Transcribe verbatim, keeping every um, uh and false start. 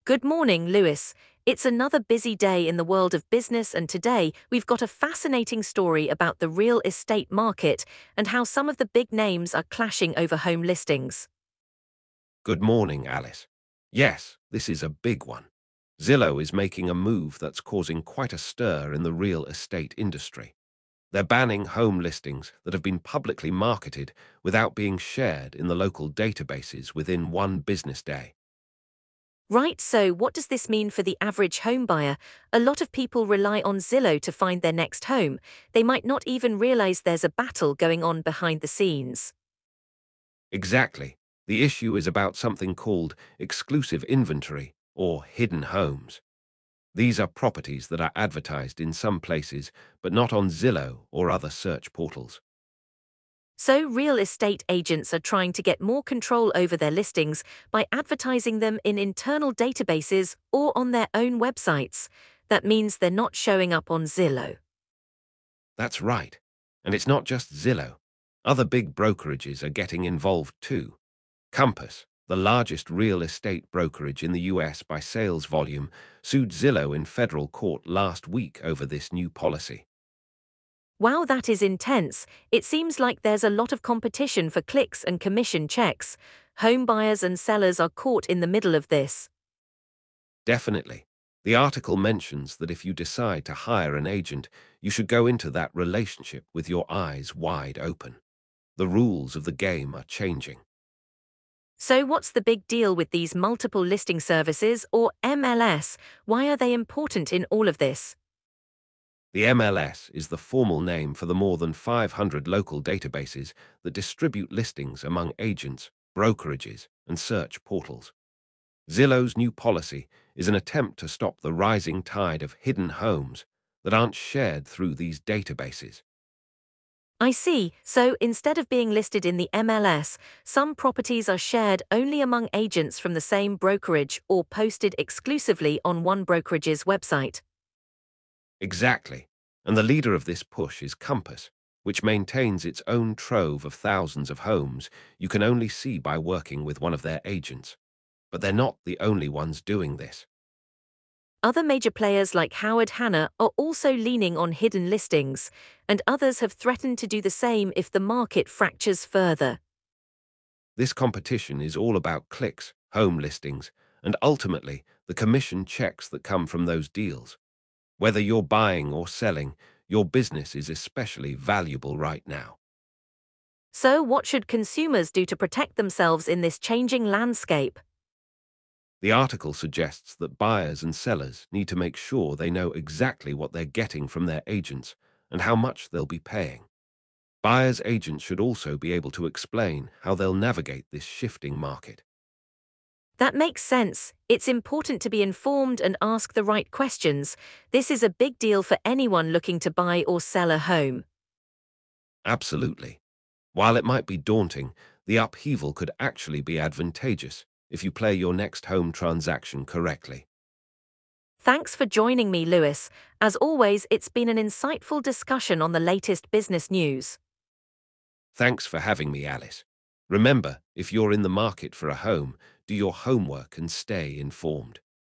Good morning, Lewis. It's another busy day in the world of business, and today we've got a fascinating story about the real estate market and how some of the big names are clashing over home listings. Good morning, Alice. Yes, this is a big one. Zillow is making a move that's causing quite a stir in the real estate industry. They're banning home listings that have been publicly marketed without being shared in the local databases within one business day. Right, so what does this mean for the average home buyer? A lot of people rely on Zillow to find their next home. They might not even realize there's a battle going on behind the scenes. Exactly. The issue is about something called exclusive inventory or hidden homes. These are properties that are advertised in some places, but not on Zillow or other search portals. So, real estate agents are trying to get more control over their listings by advertising them in internal databases or on their own websites. That means they're not showing up on Zillow. That's right. And it's not just Zillow. Other big brokerages are getting involved too. Compass, the largest real estate brokerage in the U S by sales volume, sued Zillow in federal court last week over this new policy. Wow, that is intense. It seems like there's a lot of competition for clicks and commission checks. Home buyers and sellers are caught in the middle of this. Definitely. The article mentions that if you decide to hire an agent, you should go into that relationship with your eyes wide open. The rules of the game are changing. So, what's the big deal with these multiple listing services, or M L S? Why are they important in all of this? The M L S is the formal name for the more than five hundred local databases that distribute listings among agents, brokerages, and search portals. Zillow's new policy is an attempt to stop the rising tide of hidden homes that aren't shared through these databases. I see. So instead of being listed in the M L S, some properties are shared only among agents from the same brokerage or posted exclusively on one brokerage's website. Exactly. And the leader of this push is Compass, which maintains its own trove of thousands of homes you can only see by working with one of their agents. But they're not the only ones doing this. Other major players like Howard Hanna are also leaning on hidden listings, and others have threatened to do the same if the market fractures further. This competition is all about clicks, home listings, and ultimately the commission checks that come from those deals. Whether you're buying or selling, your business is especially valuable right now. So, what should consumers do to protect themselves in this changing landscape? The article suggests that buyers and sellers need to make sure they know exactly what they're getting from their agents and how much they'll be paying. Buyers' agents should also be able to explain how they'll navigate this shifting market. That makes sense. It's important to be informed and ask the right questions. This is a big deal for anyone looking to buy or sell a home. Absolutely. While it might be daunting, the upheaval could actually be advantageous if you play your next home transaction correctly. Thanks for joining me, Lewis. As always, it's been an insightful discussion on the latest business news. Thanks for having me, Alice. Remember, if you're in the market for a home, do your homework and stay informed.